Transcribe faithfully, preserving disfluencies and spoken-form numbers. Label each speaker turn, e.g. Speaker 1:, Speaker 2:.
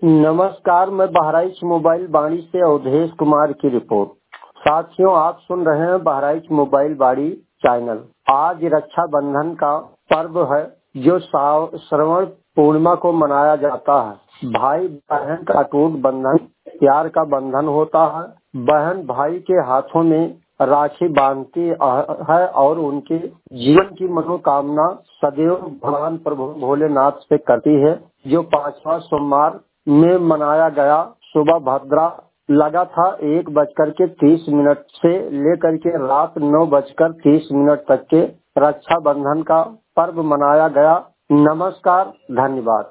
Speaker 1: नमस्कार, मैं बहराइच मोबाइल बाड़ी से अवधेश कुमार की रिपोर्ट। साथियों, आप सुन रहे हैं बहराइच मोबाइल बाड़ी चैनल। आज रक्षाबंधन का पर्व है जो साव- श्रवण पूर्णिमा को मनाया जाता है। भाई बहन का अटूट बंधन प्यार का बंधन होता है। बहन भाई के हाथों में राखी बांधती है और उनके जीवन की मनोकामना सदैव भगवान प्रभु भोलेनाथ से करती है। जो पांचवा सोमवार में मनाया गया सुबह भद्रा लगा था एक बजकर के तीस मिनट से लेकर के रात नौ बजकर तीस मिनट तक के रक्षाबंधन का पर्व मनाया गया। नमस्कार, धन्यवाद।